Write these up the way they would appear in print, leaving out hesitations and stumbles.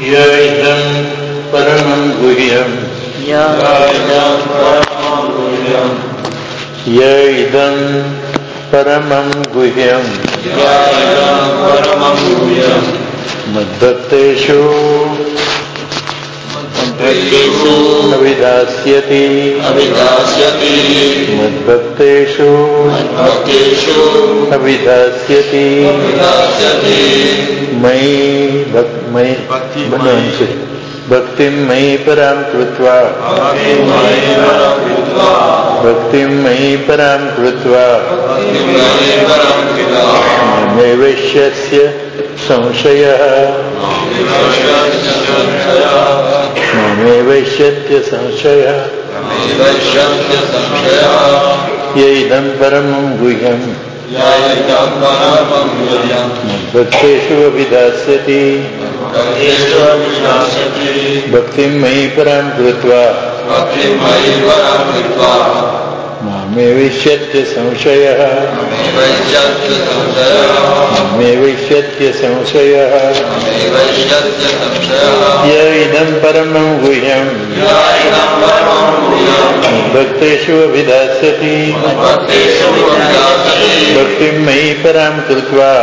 य इदं परमं गुह्यं य इदं परमं गुह्यं मद्भक्तेषु अभिधास्यति मद्भक्तेषु अभिधास्यति मयि भक्तिं मयि परां कृत्वा नैवेश्यस्य संशयः य इदं परमं गुह्यं मद्भक्तेषु अभिधास्यति भक्तिं मयि परां कृत्वा मामेवैष्यत्य संशयः य इदं परमं गुह्यं मद्भक्तेषु अभिधास्यति भक्तिं मयि परां कृत्वा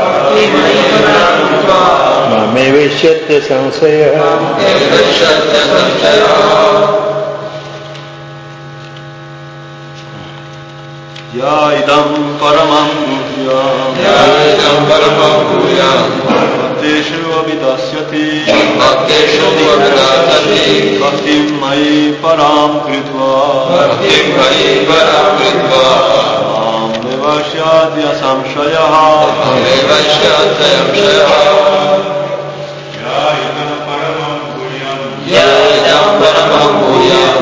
मामेवैष्यत्य संशयः या इदं परमं गुह्यं भक्तेषु अभिधास्यति भक्तिं मयि परां कृत्वा मां निवश्यत्य संशयः या इदं परमं गुह्यं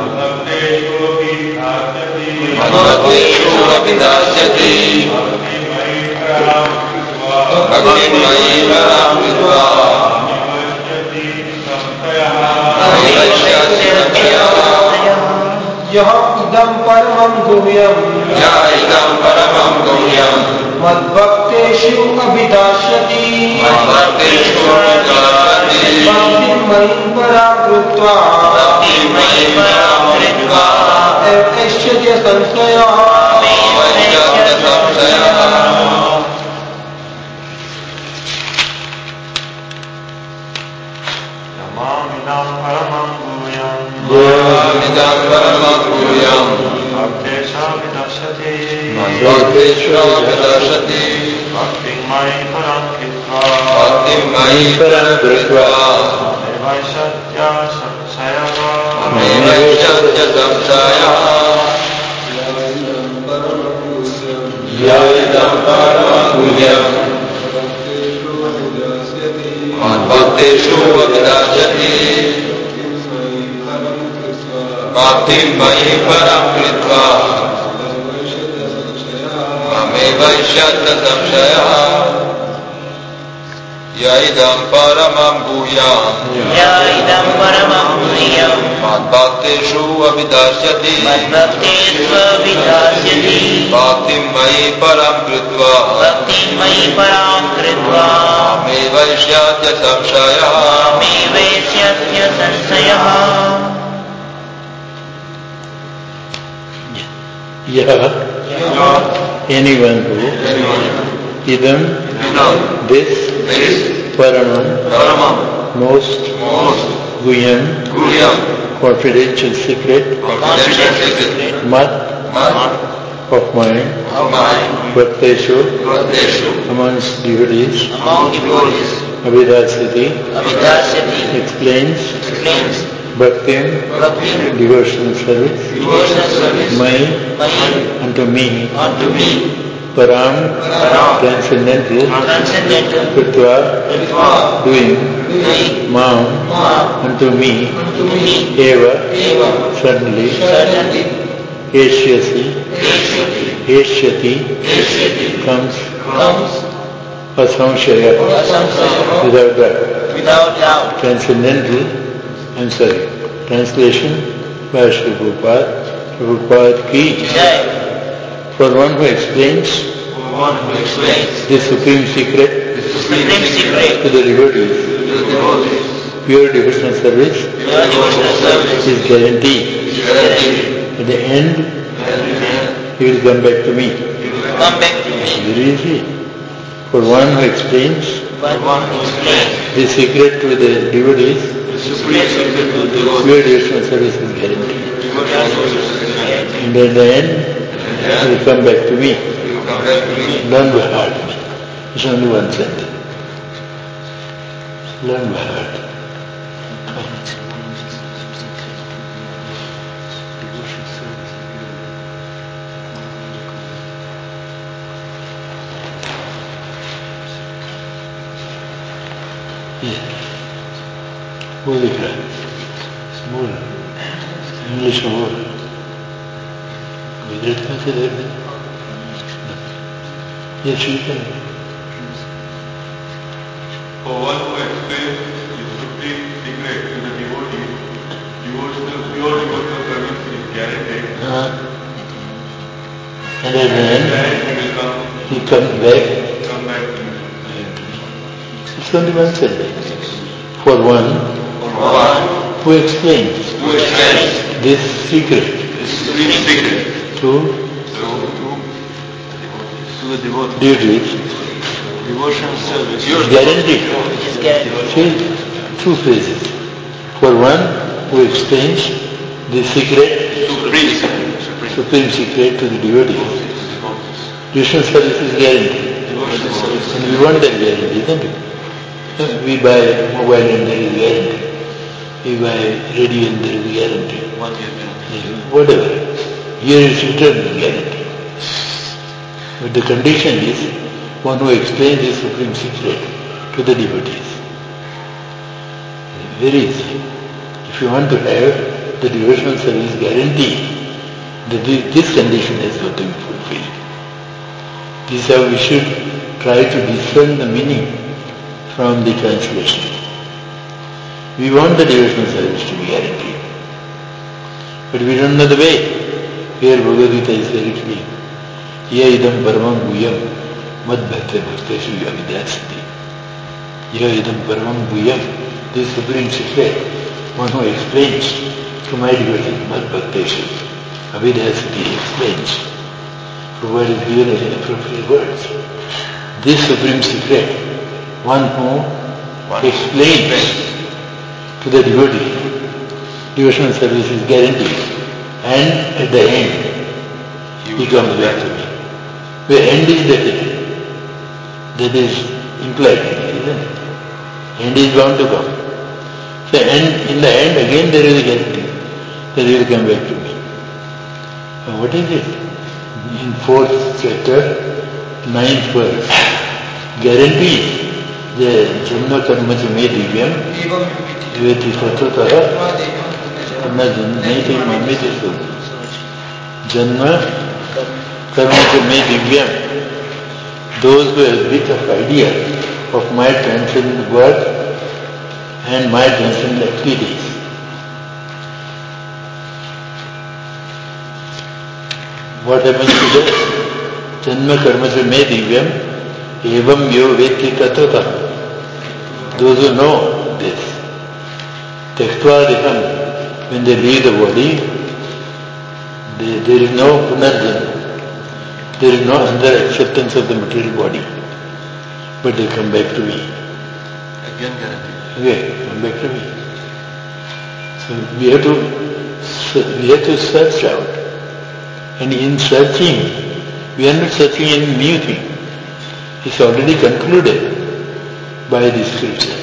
मद्भक्तेषु अभिधास्यति भक्तिं मयि परां कृत्वा यह इदं परमं गुह्यं मद्भक्तेषु अभिधास्यति भक्तिं मयि परां कृत्वा नैवेश्यस्य संशयः भक्तेषु अभिधास्यति भक्तिं मयि परां कृत्वा नैवेश्यस्य संशयः या इदं परमं गुह्यं मद्भक्तेषु अभिधास्यति भक्तिं मयि परां कृत्वा मामेवैष्यत्य संशयः य इदं परमं गुह्यं मद्भक्तेषु अभिधास्यति भक्तिं मयि परां कृत्वा मामेवैष्यत्य संशयः anyone who idam this paramam most guhyam confidential secret mat of mine bhakteshu amongst devotees Abhidasati explains Bhaktim, devotional service, unto me, Param, transcendental, Kritva, doing, Mam, unto me, Eva, suddenly, Eshyati, comes, Asamshaya, without doubt, transcendental. I'm sorry. Translation by Srila Prabhupada ki. For one who explains this supreme secret to the devotees, pure devotional service is guaranteed. At the end, he will come back to me. Very easy. For one who explains the secret to the devotees, pure devotional service is guaranteed. And at the end, he will come back to me. Learn by heart. It's only one sentence. Learn by heart. वो दिख रहा है बोल English में बोल गुजरात में से देख ये ठीक है For one who explains the supreme secret to the devotee, pure devotional service is guaranteed. And at the end, he comes back. It's only one sentence. For one who explains this secret to the devotees, Devotional service is guaranteed. See, two phrases. For one who explains the secret, supreme secret to the devotees, devotional service is guaranteed. And we want that guarantee, isn't it? We buy mobile and there is guarantee. We buy radio and there is guarantee. Whatever. Here is written guarantee. But the condition is one who explains the supreme secret to the devotees. Very easy. If you want to have the devotional service guarantee, this condition has got to be fulfilled. This is how we should try to discern the meaning from the translation. We want the devotional service to be guaranteed. But we don't know the way. Here Bhagavad Gita is very clear. Ye idam paramam guyam mad bhakte bhakteshu avidyasati. Ye idam paramam guyam, this supreme secret, one who explains to my devotee, mad bhakteshu avidyasati, explains, provided given as appropriate words. This supreme secret, one who explains to the devotee, devotional service is guaranteed, and at the end he comes back to me. The end is that is implied, isn't it? End is bound to come. So in the end again there is a guarantee that he will come back to me. Now what is it? In 4th chapter, 9th verse, guarantees the janma karma च मे दिव्यम एवेति तत्वतः न नहीं तो मामे तो जन्म कर्म च मे दिव्यम, those who have a bit of idea of my transcendent work and my transcendent activities. What happens to this? Janma karma च मे दिव्यम evam yo vetti tattvatah. Those who know this, tyaktva deham, when they leave the body, there is no punarjanma. There is no other acceptance of the material body. But they come back to me. again guarantee. Okay, come back to me. So we have to search out. And in searching, we are not searching any new thing. It's already concluded by the scriptures.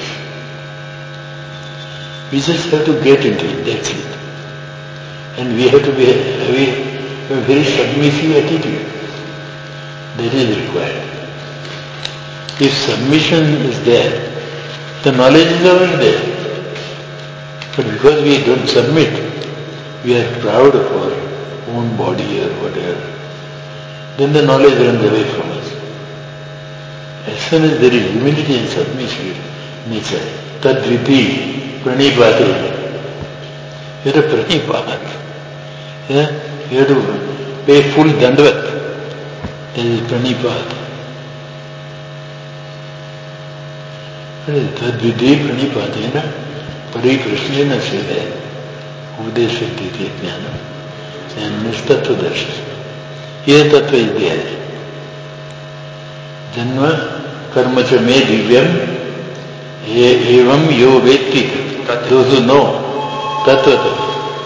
We just have to get into it, that's it. And we have to have a very submissive attitude. That is required. If submission is there, the knowledge is already there. But because we don't submit, we are proud of our own body or whatever, then the knowledge runs away from us. As soon as there is humility and submissive nature, tadviti pranipate. You have to pranipat. You have to pay full dandvat. That is pranipat. What is tadviti pranipate? Parikrishna Srila Udeshakti Jnana and Nistattva Darshan. Here Tattva is there. Janma Karma Cha Me Divyam Evam Yo Vetti. Those who know Tattva.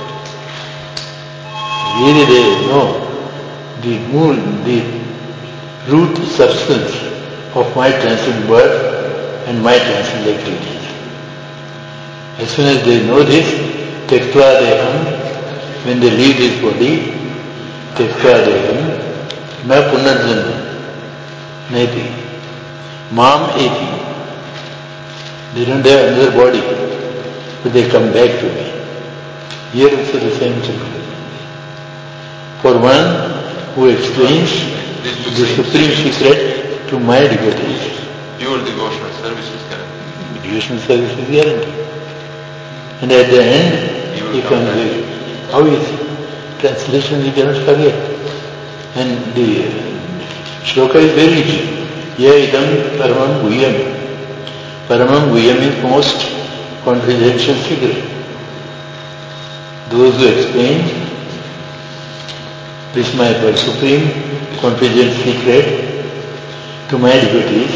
Really they know the root substance of my transcendent birth and my transcendent activities. As soon as they know this, Tektva Deham, when they leave this body, Tektva Deham, Na Punarjanma, Neti, Mam Eti. They don't have another body, but they come back to me. Here also the same thing. For one who explains the supreme secret to my devotees. Your devotional service is guaranteed. Devotional service is guaranteed. And at the end, he comes back. How is it? Translation we cannot forget. And the shloka is very easy. Ya idam paramam guhyam. Paramam guhyam is most confidential secret. Those who explain this is my supreme confidential secret to my devotees,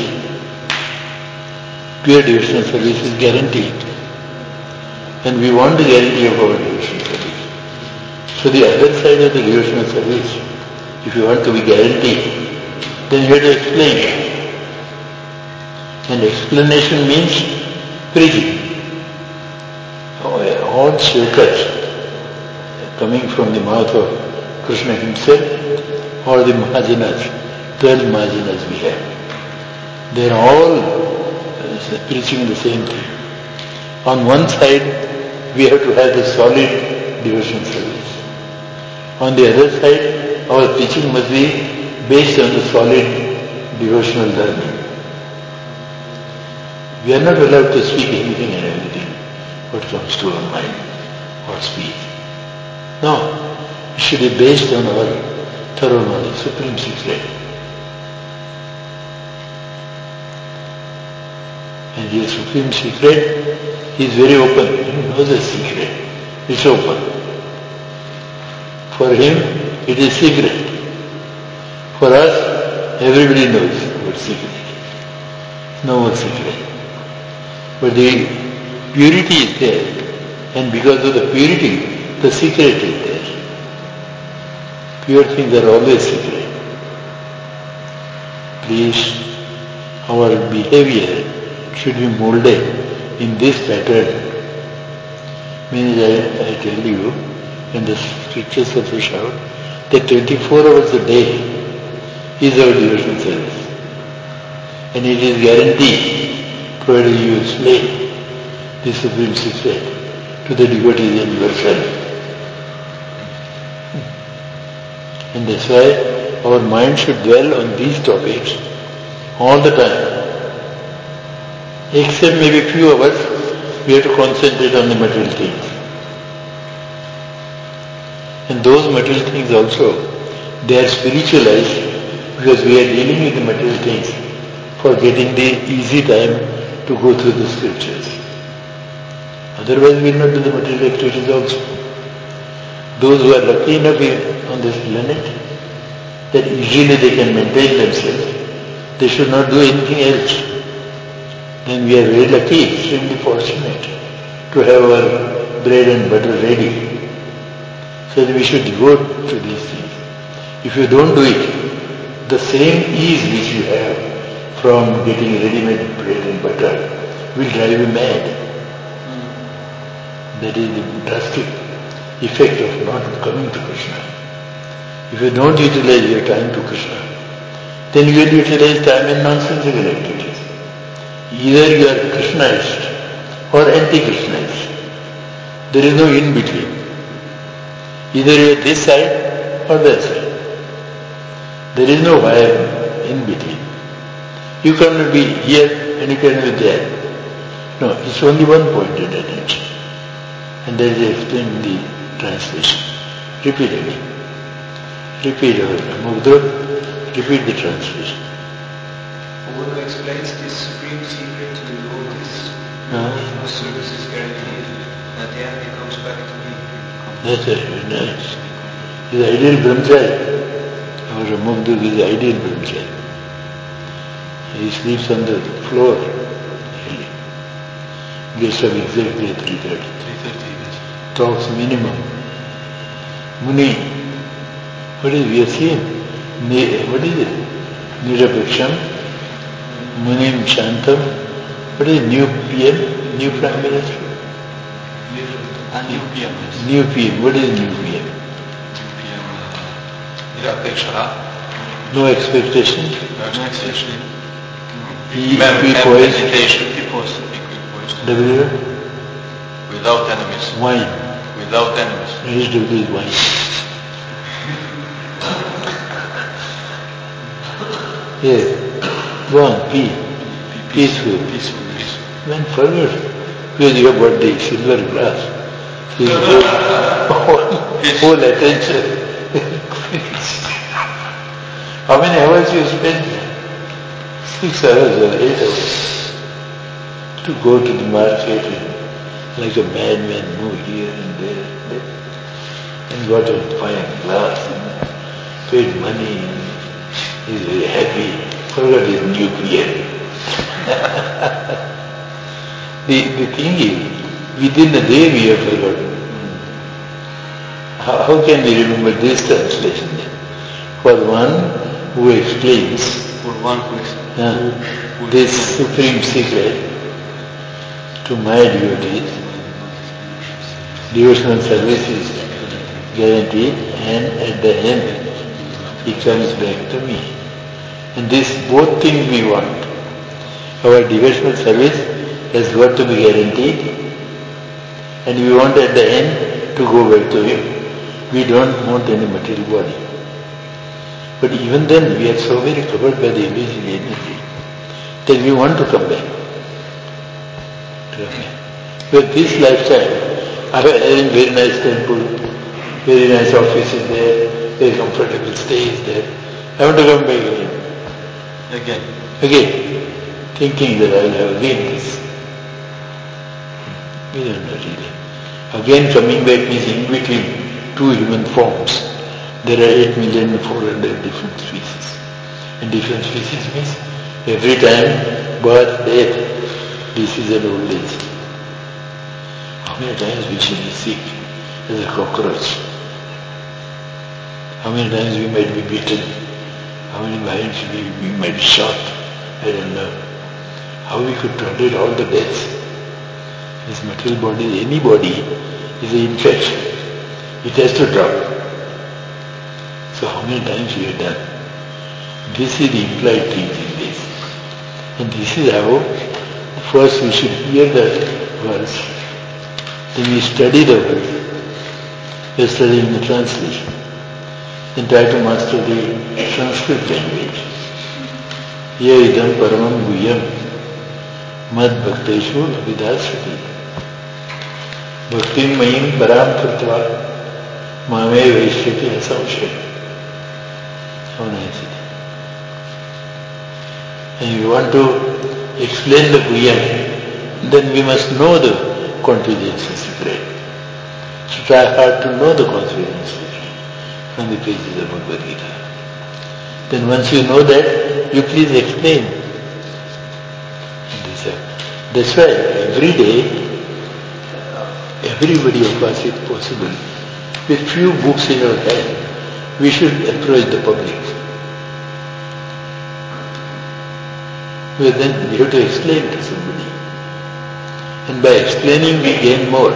pure devotional service is guaranteed. And we want the guarantee of our devotional service. So the other side of the devotional service, if you want to be guaranteed, then you have to explain. And explanation means preaching. All shlokas coming from the mouth of Krishna himself or the Mahajanas, 12 Mahajanas we have. They are all preaching the same thing. On one side, we have to have the solid devotional service. On the other side, our preaching must be based on the solid devotional learning. We are not allowed to speak anything and everything, what comes to our mind or speak. No. It should be based on our thorough knowledge, supreme secret. And the supreme secret is very open. He knows the secret. It's open. For him, it is secret. For us, everybody knows what secret is. No more secret. But the purity is there. And because of the purity, the secret is there. Pure things are always secret. Please, our behavior should be molded in this pattern. Means I tell you, in the scriptures of the shout, that 24 hours a day is our devotional service. And it is guaranteed, provided you explain the supreme secret to the devotees and yourself. And that's why our mind should dwell on these topics all the time. Except maybe few hours, we have to concentrate on the material things. And those material things also, they are spiritualized because we are dealing with the material things for getting the easy time to go through the scriptures. Otherwise we will not do the material activities also. Those who are lucky enough on this planet, that easily they can maintain themselves, they should not do anything else. Then we are very lucky, extremely fortunate to have our bread and butter ready. So we should devote to these things. If you don't do it, the same ease which you have from getting ready-made bread and butter will drive you mad. That is the drastic effect of not coming to Krishna. If you don't utilize your time to Krishna, then you will utilize time in nonsensical activities. Either you are Krishnaist or anti-Krishnaist. There is no in-between. Either you are this side or that side. There is no wire in between. You cannot be here and you cannot be there. No, it's only one pointed attention. And that is explained in the translation. Repeat again. Repeat Mugdra, repeat the translation. One who explains this supreme secret to the devotees Service is guaranteed. At the end, he comes back to me. That's it, very nice. He's ideal brahmachari. Our Mukduk is ideal brahmachari. He sleeps on the floor. Gets up exactly at 3:30. 3:30. Talks minimum. Muni. What is we are seeing? What is it? Nirapaksham. Munim Shantam. What is new PM? New Prime Minister? New PM. New PM. What is new PM? Nirapekshara. No expectation. No expectation. He poised. W. Without enemies. Wine. Without enemies. HW is wine. Yes. Go on. P. Peaceful. Peaceful. Then forward. Because you have got the silver glass. So you whole attention. How many hours you spend? 6 hours or 8 hours. To go to the market and like a madman move here and there and got a fine glass and paid money and he's very happy. Forgot his new PM. The thing is, within a day we have forgotten. How can we remember this translation? For one who explains this supreme secret to my devotees, devotional service is guaranteed, and at the end he comes back to me. And this both things we want. Our devotional service has got to be guaranteed, and we want at the end to go back to him. We don't want any material body. But even then we are so very covered by the imaginary energy that we want to come back. With this lifetime, I have having very nice temple, very nice offices there, very comfortable stays there. I want to come back again, thinking that I will have again this. We don't know really. Again coming back means in between two human forms. There are 8,400,000 different species. And different species means every time birth, death, disease and old age. How many times we should be sick as a cockroach? How many times we might be beaten? How many times we might be shot? I don't know. How we could tolerate all the deaths? This material body, any body, is an infection. It has to drop. So how many times we have done? This is the implied thing in this. And this is how first we should hear the verse, then we study the verse. We are studying the translation. Then try to master the Sanskrit language. Ye idam paramam guhyam mad bhakteshu abhidasati bhaktim mayim param krutva mame vaishyati asamshaya. How nice it is. And we want to explain the guhyam, then we must know the contingency secret. So try hard to know the contingency secret from the pages of Bhagavad Gita. Then once you know that, you please explain. That's why every day, everybody of us, if possible, with few books in our hand, we should approach the public. Well, then we have to explain to somebody. And by explaining we gain more.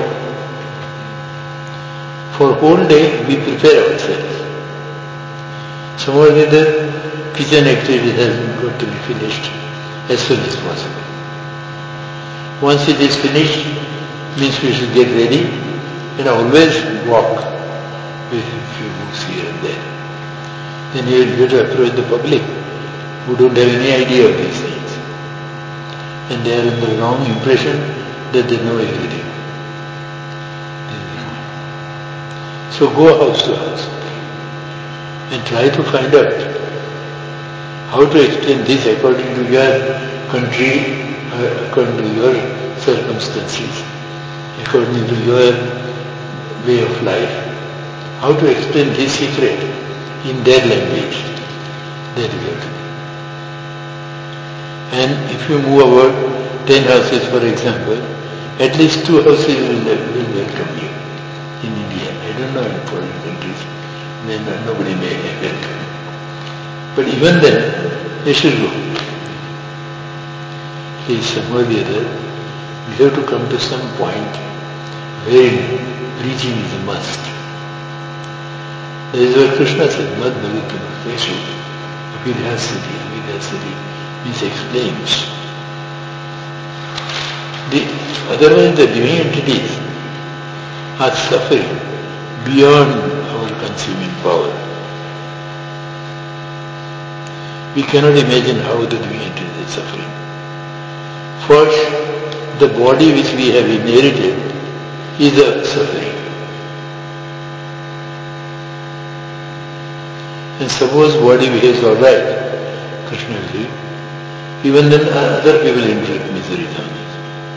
For whole day we prepare ourselves. Somehow or other, kitchen activity has got to be finished as soon as possible. Once it is finished, means we should get ready and always walk with a few books here and there. Then you will get to approach the public who don't have any idea of these things. And they are in the wrong impression that they know everything. So go house to house and try to find out how to explain this according to your country, according to your circumstances, according to your way of life. How to explain this secret in their language, that we have to do. And if you move about 10 houses, for example, at least 2 houses will welcome you in India. I don't know in foreign countries, then nobody may welcome. But even then, they should go. Please, somehow or the other, we have to come to some point where preaching is a must. That is what Krishna said, Mad Bhagatana Teshu, Avidhasati means explains. Otherwise the living entities are suffering beyond our consuming power. We cannot imagine how the living entities are suffering. First, the body which we have inherited is a suffering. And suppose body behaves all right, Krishna will leave. Even then other people inflict miseries on us.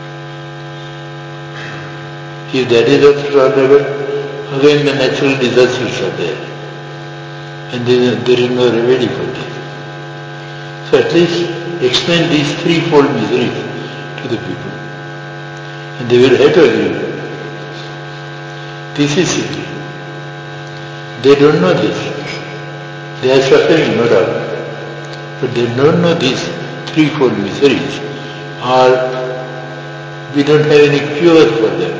If that is also tolerable, again the natural disasters are there. And there is no remedy for this. So at least explain these threefold miseries to the people. And they will have to agree. This is simple. They don't know this. They are suffering, no doubt. But they don't know these threefold miseries, or we don't have any cure for them.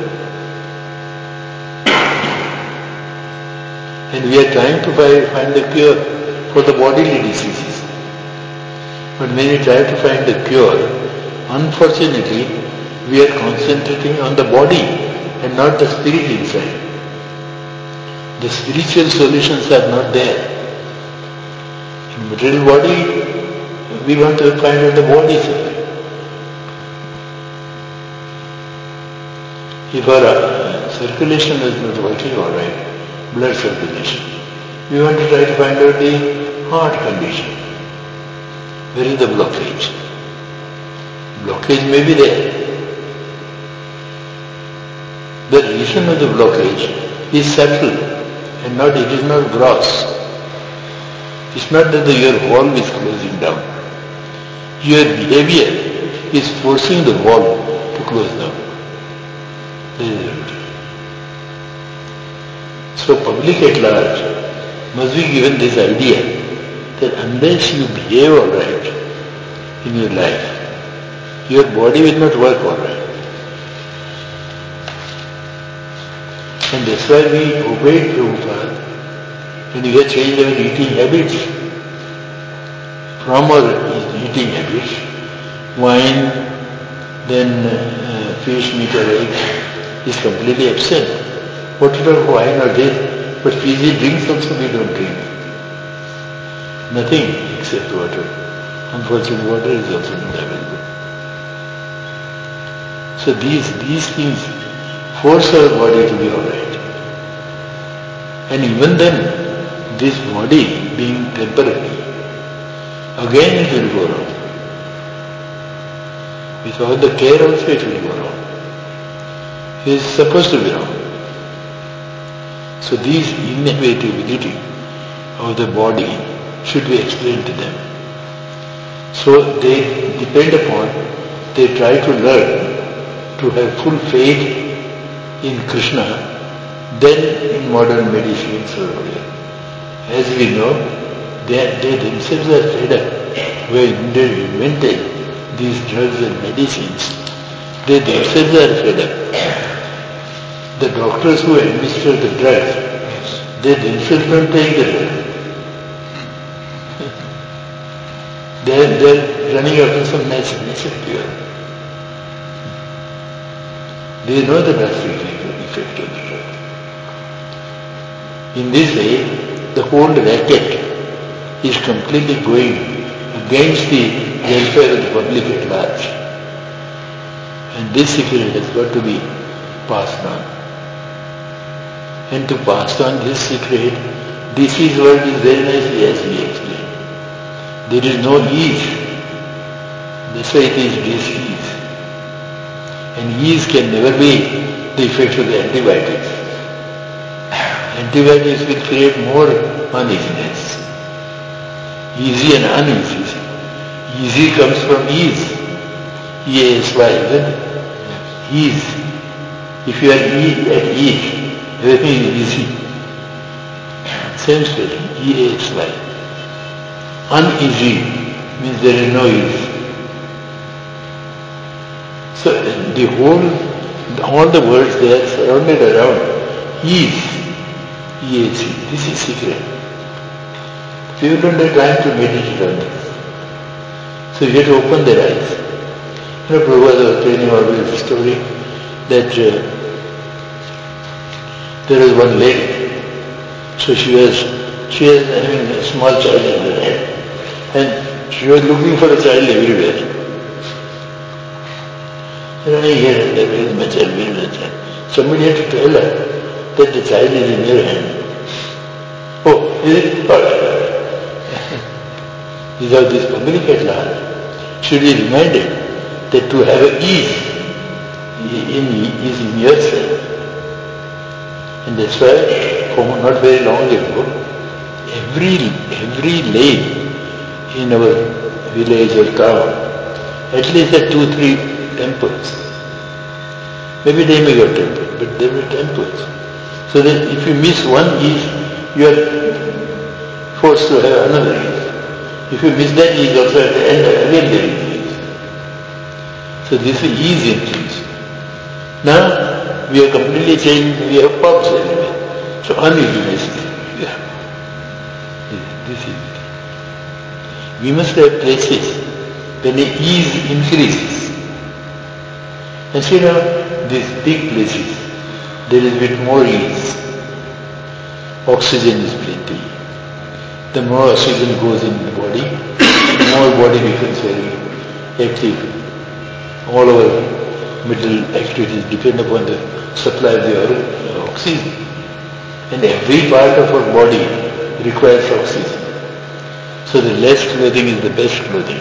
And we are trying to find the cure for the bodily diseases. But when we try to find the cure, unfortunately, we are concentrating on the body and not the spirit inside. The spiritual solutions are not there. In material body, we want to find out the body suffering. If our circulation is not working all right, blood circulation, we want to try to find out the heart condition. Where is the blockage? Blockage may be there. The reason of the blockage is subtle and it is not gross. It's not that your valve is closing down. Your behavior is forcing the valve to close down. That is the routine. So public at large must be given this idea that unless you behave all right in your life, your body will not work all right. And that's why we obeyed Prabhupada and we have changed our eating habits. From our eating habits, wine, then fish, meat or egg is completely absent. What about wine or this? But fizzy drinks also we don't drink. Nothing except water. Unfortunately, water is also not available. So these things force our body to be alright. And even then, this body being temporary, again it will go wrong. Without the care also it will go wrong. It is supposed to be wrong. So these inevitability of the body should be explained to them. So they depend upon, they try to learn to have full faith in Krishna than in modern medicines or whatever. As we know, they themselves are fed up. When they invented these drugs and medicines, they themselves are fed up. The doctors who administer the drugs, they themselves don't take the drug. They're running after some natural cure. They know the drastic effect of the drug. In this way, the whole racket is completely going against the welfare of the public at large. And this secret has got to be passed on. And to pass on this secret, this is what is very nicely as we explained. There is no ease. That's why it is dis-ease. And ease can never be the effect of the antibiotics. Antibiotics will create more uneasiness. Easy and uneasy. Easy comes from ease. E-A-S-Y, isn't it? Ease. If you are at ease, everything is easy. Same spelling, E-A-S-Y. Uneasy means there is no ease. So all the words they are surrounded around ease. E-A-S. This is secret. People don't have time to meditate on this. So you have to open their eyes. Prabhupada was telling always the story that there was one lady. So she was having a small child in her hand, and she was looking for a child everywhere. Running here and there, where is my child, where is my child? Somebody had to tell her that the child is in your hand. Oh, is it? All right. Without this public at large should be reminded that to have ease is in yourself. And that's why, not very long ago, every lane in our village or town, at least there are 2-3 temples. Maybe they may got temples, but there were temples. So that if you miss one ease, you are forced to have another ease. If you miss that ease also at the end, again there is ease. So this is ease in things. Now, we are completely changed, we have pubs everywhere. So uneasiness is there. This is it. We must have places when the ease increases. And see now, these big places, there is a bit more ease. Oxygen is plenty. The more oxygen goes in the body, the more body becomes very active. All our mental activities depend upon the supply of the oxygen. And every part of our body requires oxygen. So the less clothing is the best clothing.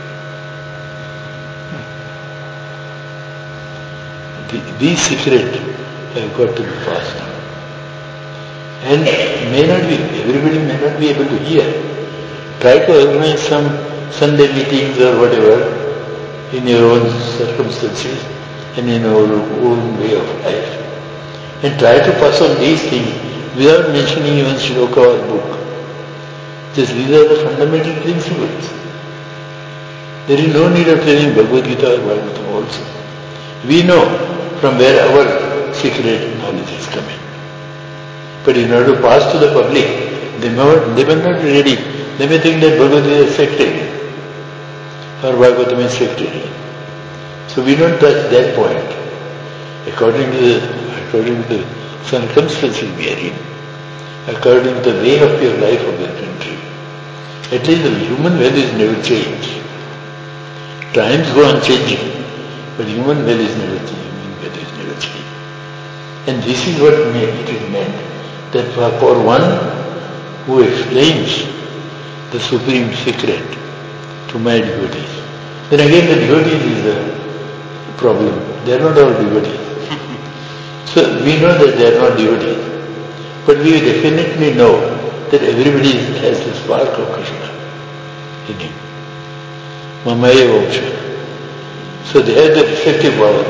These secrets have got to be passed on. And everybody may not be able to hear. Try to organize some Sunday meetings or whatever in your own circumstances and in your own way of life. And try to pass on these things without mentioning even shloka or book. Just these are the fundamental principles. There is no need of telling Bhagavad Gita or Bhagavatam also. We know from where our secret knowledge is coming. But in order to pass to the public, they may not be ready. They may think that Bhagavad Gita is sectarian or Bhagavatam is sectarian. So we don't touch that point. According to the circumstances we are in, according to the way of your life of your country, at least the human values never change. Times go on changing, but human values never change. Human values never change. And this is what it is meant. That for one who explains the supreme secret to my devotees, then again the devotees is the problem. They are not all devotees. So we know that they are not devotees. But we definitely know that everybody has the spark of Krishna in him. Mamaya Vamsha. So they have the receptive power.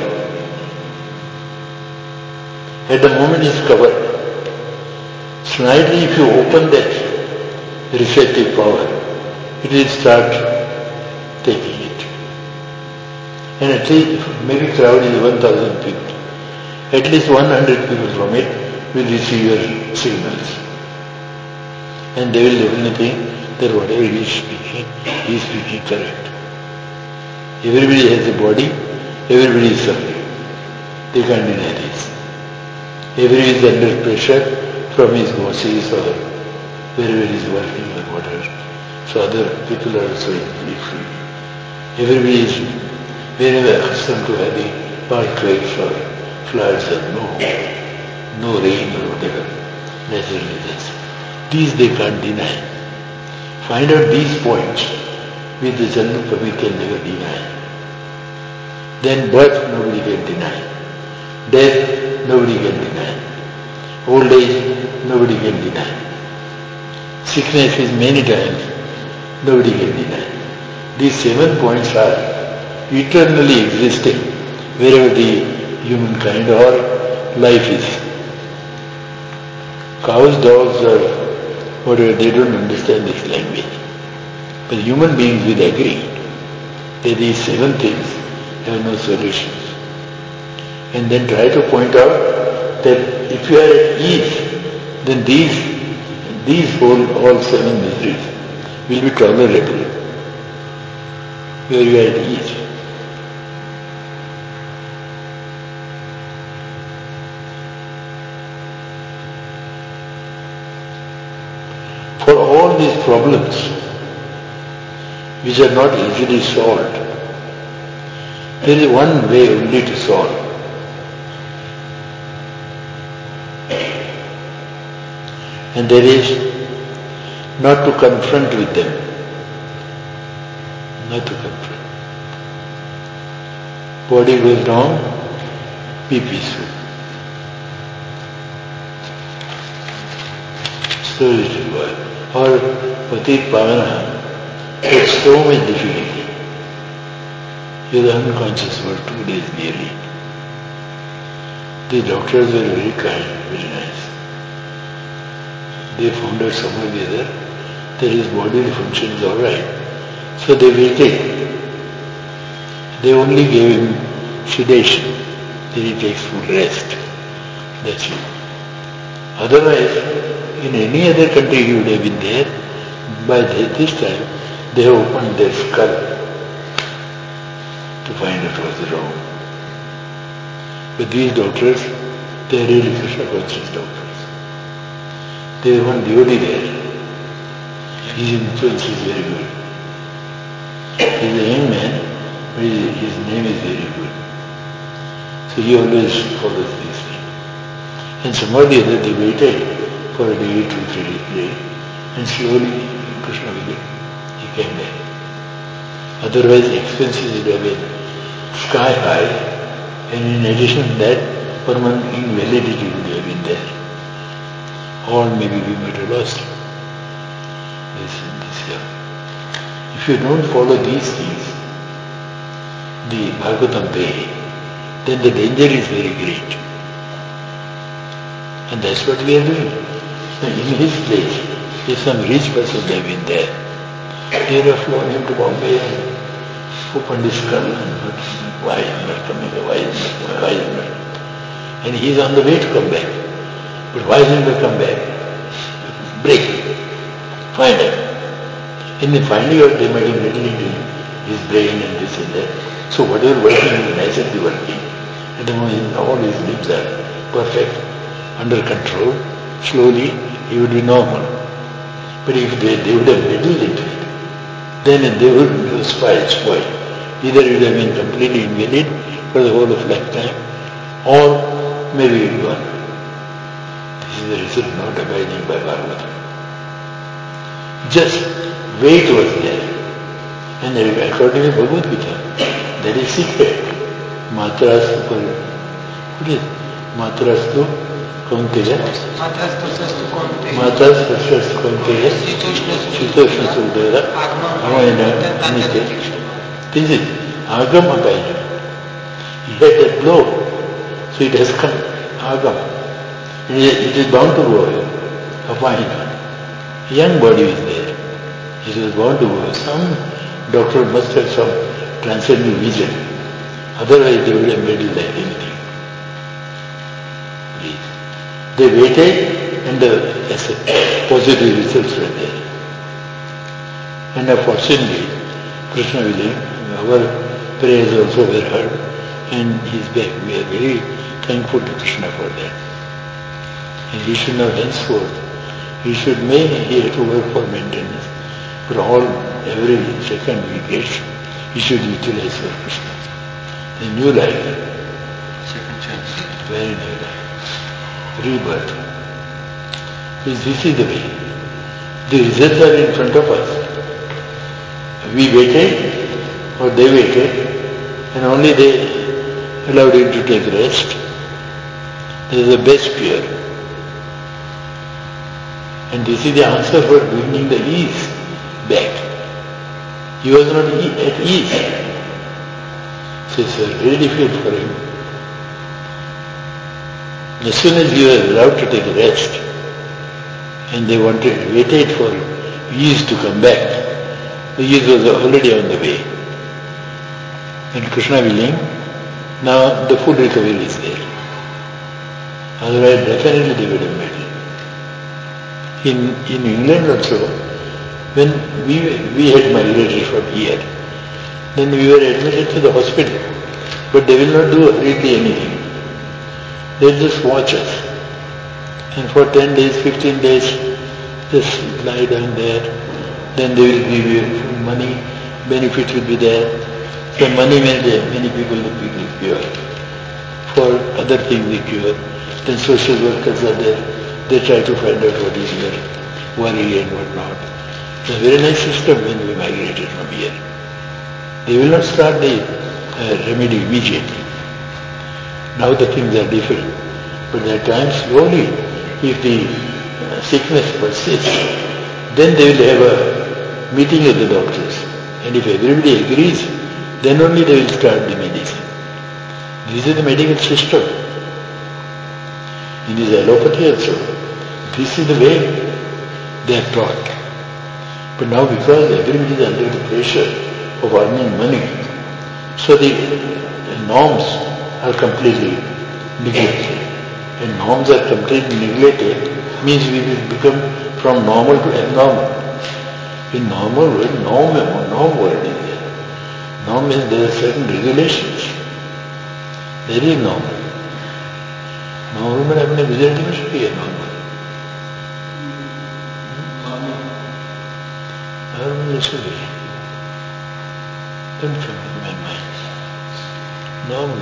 At the moment it's covered. Slightly if you open that receptive power, it will start taking it. And at least, maybe crowd is 1,000 people. At least 100 people from it will receive your signals. And they will definitely think that whatever he is speaking correct. Everybody has a body, everybody is suffering. They can't deny this. Everybody is under pressure from his bosses or wherever he is working or whatever. So other people are also very free. Everybody is wherever accustomed to having earthquakes or floods or no rain or whatever, natural disasters. These they can't deny. Find out these points which the general public can never deny. Then birth nobody can deny. Death nobody can deny. Old age nobody can deny. Sickness is many times nobody can deny. These 7 points are eternally existing wherever the humankind or life is. Cows, dogs or whatever, they don't understand this language. But human beings will agree that these 7 things have no solutions. And then try to point out that if you are at ease, then these all 7 miseries will be tolerable where you are at ease. For all these problems which are not easily solved, there is one way only to solve. And that is not to confront with them. Not to confront. Body goes wrong, be peaceful. So it is why. Or Patit Pavana had so much difficulty. He was unconscious for 2 days nearly. The doctors were very kind, very nice. They found out somehow or the other that his bodily function is alright. So they waited. They only gave him sedation, then he takes full rest. That's it. Otherwise, in any other country he would have been there. By this time, they have opened their skull to find out what's wrong. But these doctors, they are really Krishna conscious doctors. There is one devotee there. His influence is very good. He is a young man, but his name is very good. So he always follows these things. And somehow or the other they waited for a day, 2, 3 days, and slowly Krishna will he came back. Otherwise expenses would have been sky high, and in addition to that, permanent invalidity would have been there. Or maybe we might have lost this year. If you don't follow these things, the Bhagavatam way, then the danger is very great. And that's what we are doing. In his place, if some rich person have been there, they have flown him to Bombay and opened his skull and why is not coming, why is not coming, why is not coming. And he is on the way to come back. But why isn't he come back? Break. Find out. In the finding out, they might have meddled into his brain and this and that. So whatever working is nicely working. At the moment, all his limbs are perfect, under control. Slowly, he would be normal. But if they would have meddled into it, then they would be spoiled. Either it would have been completely invalid for the whole of lifetime, or maybe gone. This is the result not abiding by Bhagavatam. Just weight was there. And according to Bhagavad Gita, that is secret. Matrastu, what is Matrastu Kaunteya? Matrastu Kaunteya. Shitoshna Sudera. Amayana Nitya. This is Agam Apayana. He had that blow. So it has come. Agam. It is bound to go away. Apayana. Young body is there. It was bound to go. Some doctor must have some transcendental vision. Otherwise they would have made it like anything. Please. They waited and the positive results were there. And unfortunately, Krishna willing, our prayers also were heard and he is back. We are very thankful to Krishna for that. And he should now henceforth, he should make, he has to work for maintenance. But every second he gets, he should utilize for Krishna. A new life. Second chance. Very new life. Rebirth. This is the way. The results are in front of us. We waited, or they waited, and only they allowed him to take rest. This is the best cure. And this is the answer for bringing the ease back. He was not at ease. So it's very difficult for him. As soon as he was allowed to take rest, and they waited for ease to come back, the ease was already on the way. And Krishna willing, now the full recovery is there. Otherwise definitely they would have made it. In England also, when we had migrated from here, then we were admitted to the hospital, but they will not do really anything. They just watch us. And for 10 days, 15 days, just lie down there. Then they will give you money, benefit will be there. So money means many people cure. For other things they cure. Then social workers are there. They try to find out what is your worry and what not. It's a very nice system when we migrated from here. They will not start the remedy immediately. Now the things are different. But at times slowly, if the sickness persists, then they will have a meeting of the doctors. And if everybody agrees, then only they will start the medicine. This is the medical system. In his allopathy also, this is the way they are taught. But now because everybody is under the pressure of earning money, so the norms are completely neglected. And norms are completely neglected means we will become from normal to abnormal. In normal world, norm word is there. Norm means there are certain regulations. There is normal. Normal में अपने गुजरने में शुरू है normal. Normal is शुरू है. Don't come into my mind. Normal.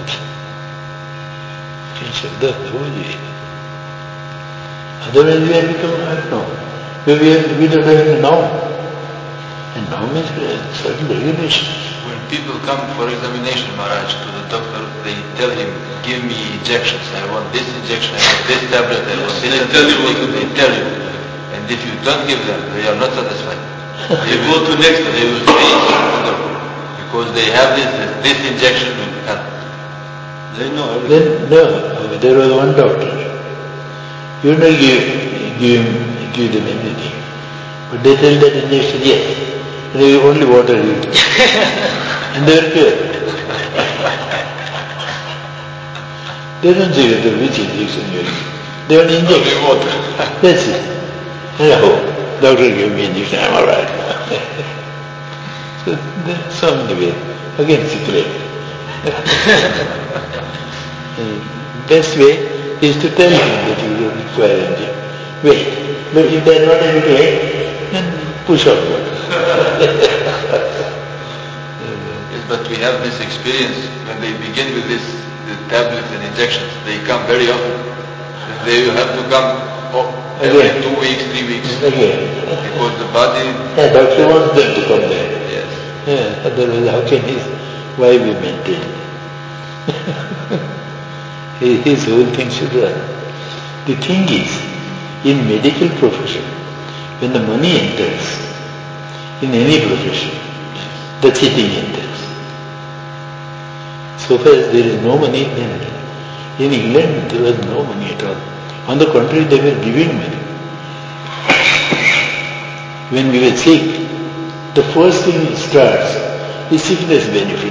कहीं शब्द हो जाए. Otherwise we have become abnormal. We don't have any norm. And norm is certain regulations. When people come for examination, Maharaj, to the doctor, they tell him, give me injections. I want this injection, I want this tablet, I want this. They tell you. And if you don't give them, they are not satisfied. They go to next, they will change the doctor. Because they have this injection will help. They know everything. No, there was one doctor. You don't give them anything. But they tell that injection, yes. And they only water you. And they are cured. They don't say which injection you are giving. They only inject. Only water. That's it. And I hope, doctor gave me injection, I'm alright. So there are so many ways. Again, secret. Best way is to tell him that you don't require anything. Wait. But if they are not able to wait, then push on. Yes, but we have this experience when they begin with the tablets and injections. They come very often. And they will have to come every 2 weeks, 3 weeks. Again. Because the body... Yeah, doctor wants them to come there. Yes. Yeah, otherwise how can his wife be maintained? His whole thing should run. The thing is, in medical profession, when the money enters, in any profession, the cheating enters. So far as there is no money, then in England there was no money at all. On the contrary, they were giving money. When we were sick, the first thing it starts is sickness benefit.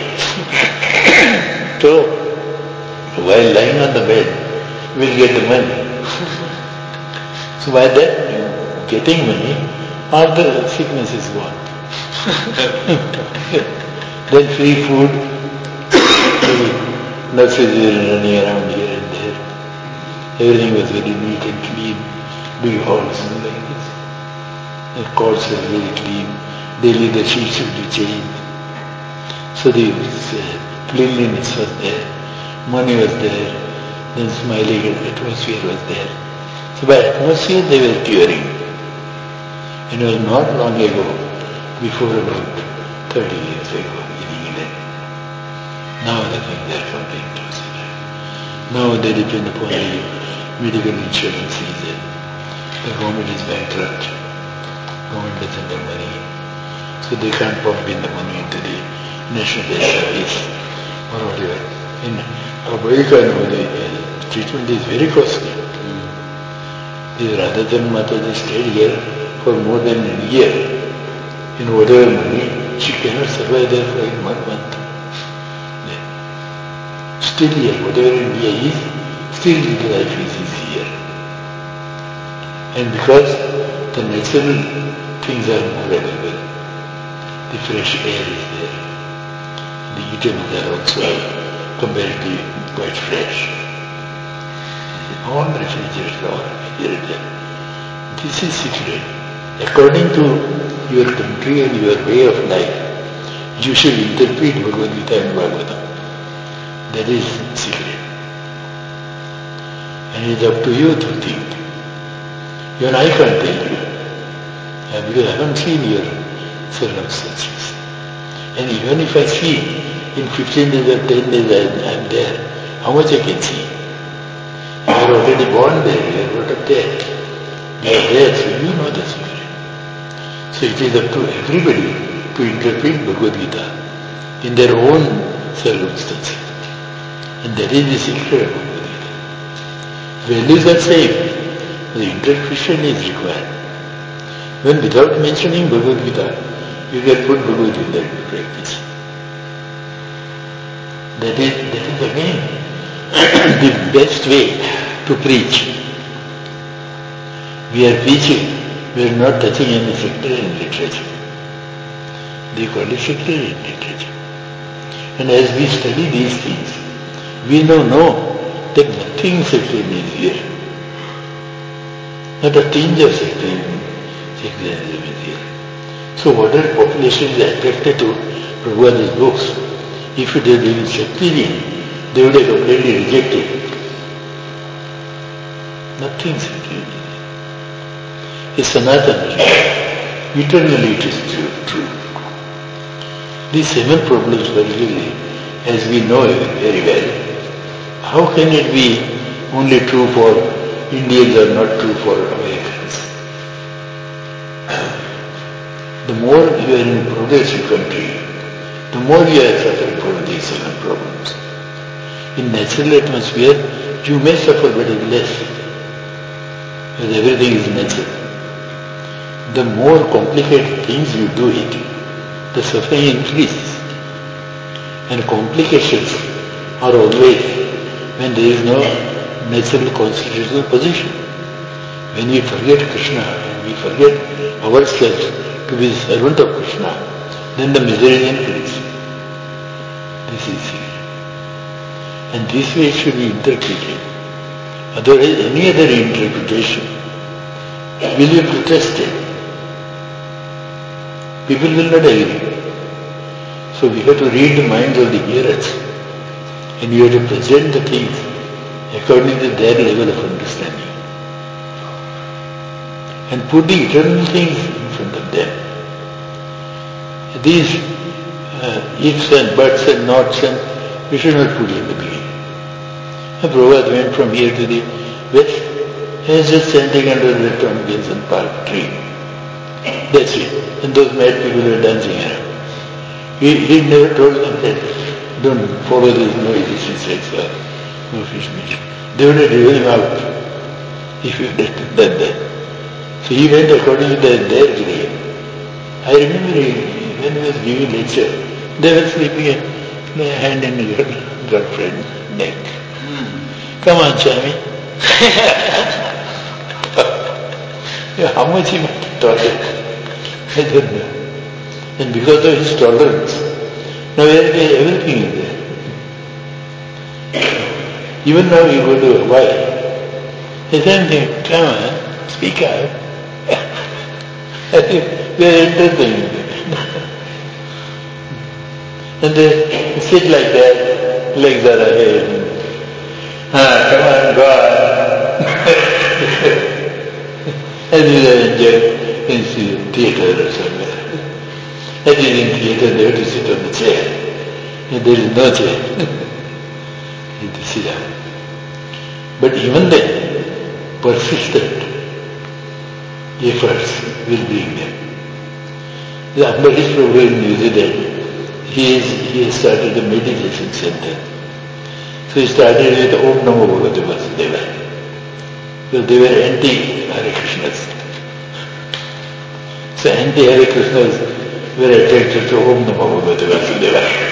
So, while lying on the bed, we'll get the money. So by that getting money, all the sickness is gone. Then free food, nurses were running around here and there. Everything was very neat and clean, big halls and like this. The courts were very clean. Daily the sheets would be changed. So the cleanliness was there, money was there, then smiling atmosphere was there. So by atmosphere they were curing. It was not long ago, before about 30 years ago in England. Now they think they are coming to secret. Now they depend upon the medical insurances and the government is bankrupt. Government doesn't have money. So they can't pump in the money into the national health service or whatever. In America, the treatment is very costly. These Radhathan Mataji stayed here for more than a year. In whatever money, she cannot survive there for 1 month. Still here, whatever India is, still the life is here. And because the natural things are more available, the fresh air is there. The eatables are also comparatively quite fresh. All refrigerated, all refrigerated. This is secret. According to your country and your way of life, you should interpret Bhagavad Gita and Bhagavatam. That is secret. And it is up to you to think. Even I can't tell you. Because I haven't seen your circumstances. And even if I see in 15 days or 10 days I am there, how much I can see? You are already born there, you are brought up there. You are there, so you know the secret. So it is up to everybody to interpret Bhagavad Gita in their own circumstances. And that is the secret of Bhagavad Gita. Values are same. The interpretation is required. When without mentioning Bhagavad Gita, you can put Bhagavad Gita into practice. That is again the best way to preach. We are preaching, we are not touching any sectarian literature. They call it sectarian literature. And as we study these things, we now know that nothing sectarian is here. Not a tinge of sectarianism is here. So whatever population is attracted to Prabhupada's books, if it had been sectarian, they would have completely rejected it. Nothing sectarian is here. It's Sanatana. Eternally it is true. These 7 problems particularly, as we know very well, how can it be only true for Indians or not true for Americans? The more you are in a progressive country, the more you are suffering from these 7 problems. In natural atmosphere, you may suffer but less, because everything is natural. The more complicated things you do it, the suffering increases. And complications are always when there is no natural constitutional position. When we forget Krishna and we forget ourselves to be the servant of Krishna, then the misery increases. This is it. And this way it should be interpreted. Otherwise, any other interpretation will be protested. People will not agree. So we have to read the minds of the hearers, and we have to present the things according to their level of understanding, and put the eternal things in front of them. These ifs and buts and nots and we should not put in the beginning. And Prabhupada went from here to the west, he was just standing under the Tompkinson Park tree. That's it. And those mad people were dancing around. He never told them that don't follow this noisy sex or no fish meat. They would have driven him out if he had done that. So he went according to their grade. I remember when he was giving lecture, they were sleeping a hand in your girlfriend's neck. Come on, Chami. How much he might tolerate, I don't know. And because of his tolerance, now everything is there. Even now you go to Hawaii, the same thing, come on, speak out. They are entertaining. And they sit like that, legs are ahead. Come on, go on. And you are enjoying in theater or somewhere. And in theater they have to sit on the chair. there is no change. This is that. But even then, persistent efforts will bring them. The Ambarish Prabhu in New Zealand, he has started a meditation center. So he started with Om Namo Bhagavate Vasudevaya. So they were anti-Hare Krishnas. So anti-Hare Krishnas were attracted to Om Namo Bhagavate Vasudevaya.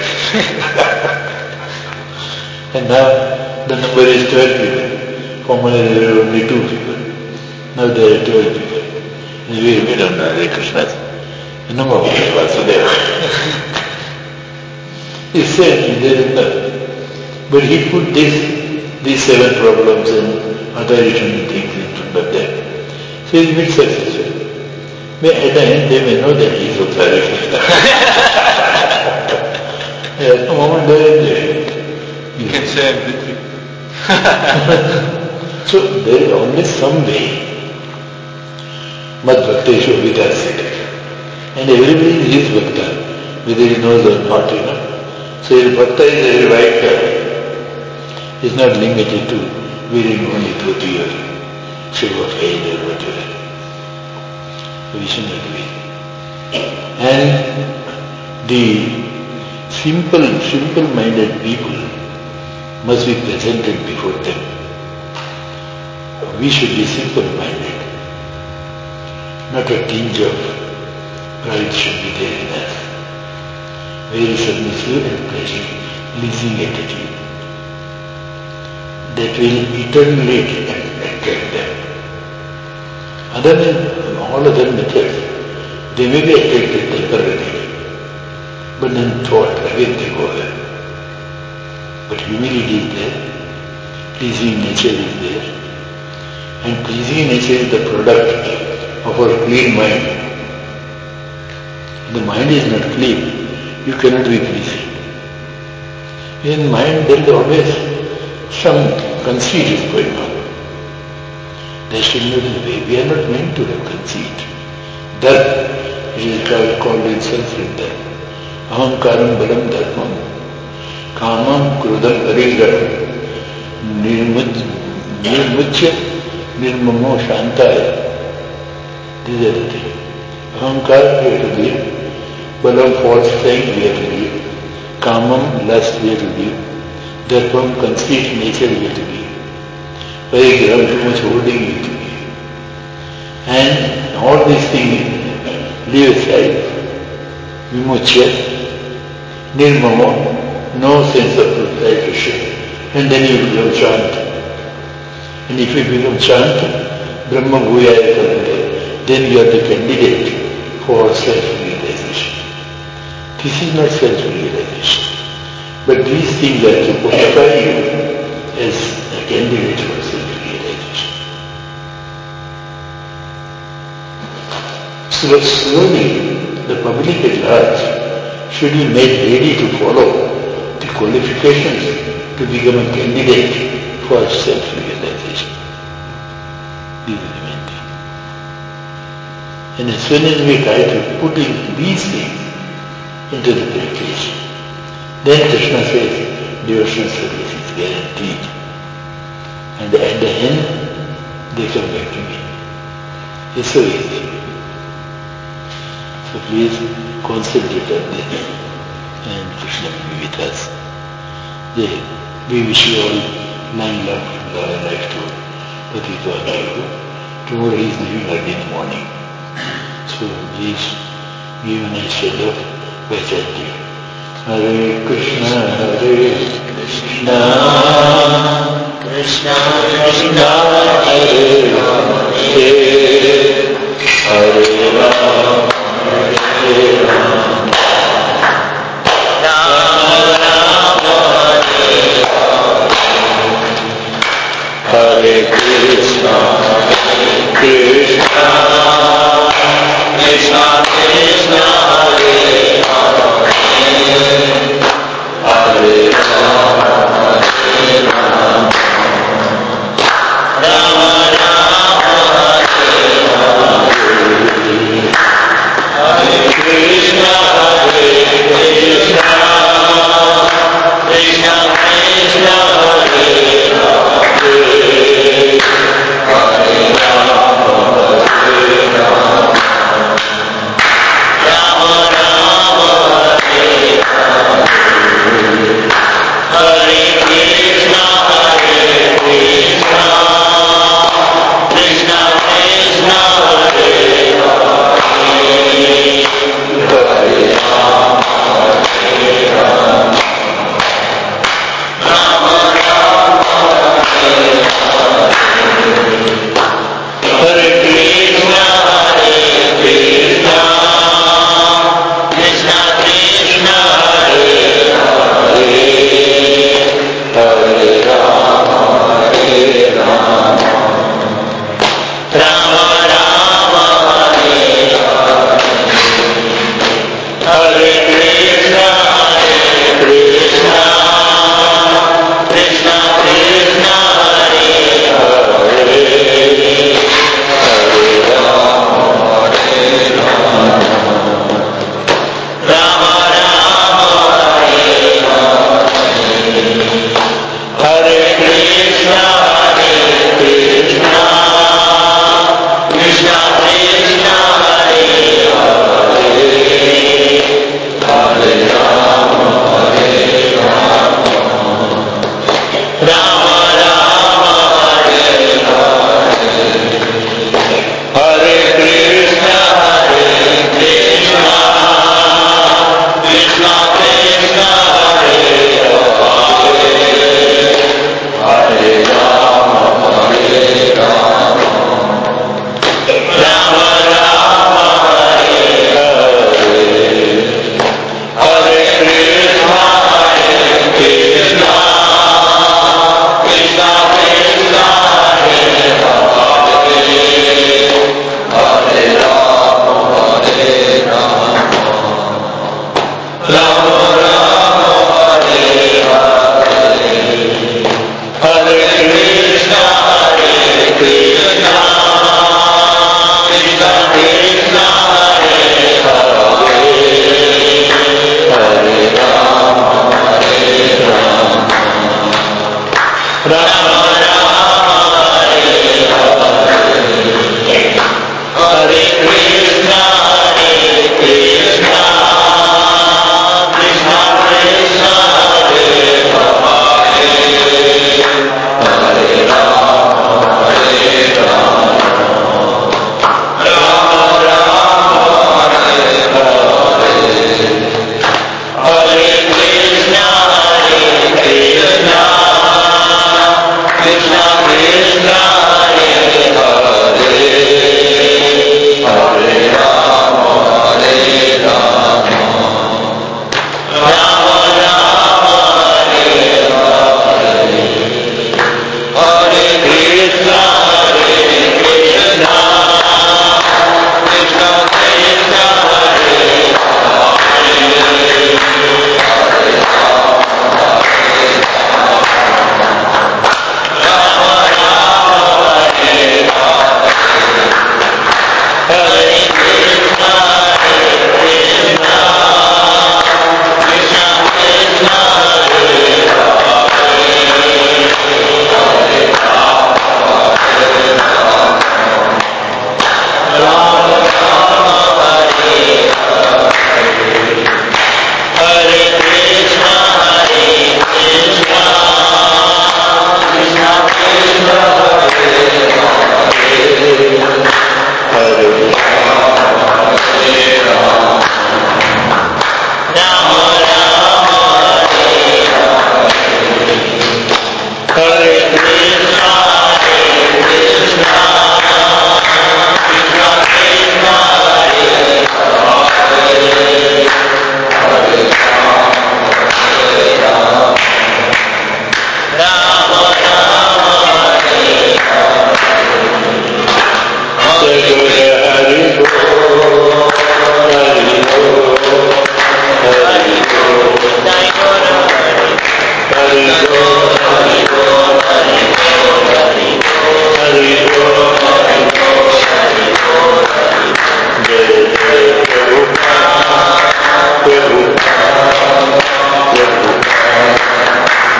And now the number is 12 people. Formerly there were only 2 people. Now there are 12 people. And we don't know Hare Krishnas. Namo Bhagavate Vasudevaya. He said there is no. But he put these 7 problems and other additional things in front of them. So he is successful. But at the end they may know that he is also Hare Krishna. At the moment You can say everything. So there is only some way. Mad Bhakteshu Vidasika. And everybody is Bhakta, whether he knows or not, So his Bhakta is a very wide term. It's not limited to wearing only dhoti or shave of head or whatever. We should not be. And the simple-minded people must be presented before them. We should be simple-minded. Not a tinge of pride should be there in us. Very submissive and pleasing attitude. That will eternally attract them. Other than all other methods, they may be attracted temporarily, but then thought again they go away. But humility is there, pleasing nature is there, and pleasing nature is the product of our clean mind. If the mind is not clean, you cannot be pleasing. In mind there is always some conceit is going on. There should not be the way. We are not meant to have conceit. Dharma, it is called in Sanskrit dharma. Ahankaram balam dharmam, kamam krudam parigraham, nirmuchya nirmamo shantaya. These are the things. Ahankar we have to leave, balam false strength we have to leave, kamam lust we have to leave, dharmam conceit nature we have to leave, parigraham too much holding we have to leave. And all these things leave aside. Vimuchya, nirmamo, no sense of proprietorship. And then you become Shanta. And if you become Shanta, Brahma Bhuyaya Kalpate, then you are the candidate for self-realization. This is not self-realization. But these things are to qualify you as a candidate for self-realization. So slowly, the public at large should be made ready to follow the qualifications to become a candidate for self-realization. This is the main thing. And as soon as we try to put in these things into the practice, then Krishna says devotional service is guaranteed. And at the end, they come back to me. It's so easy. So please concentrate on this, and Krishna will be with us. We wish you all long life to Patita Prabhu. Tomorrow he is leaving early in the morning. So please give a nice send-off by chanting Hare Krishna, Hare Krishna, Krishna Krishna, Hare Hare, Hare Rama, Hare Rama, Rama Rama, Hare Krishna, Hare Krishna, Krishna Krishna, Hare Hare, Hare Rama, Hare Rama, Rama Rama, Hare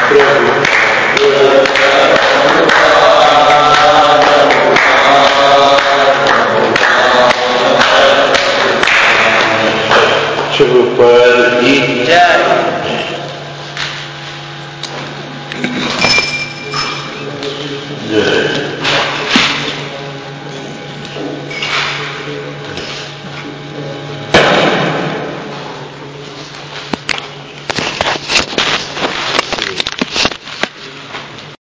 Prabhupada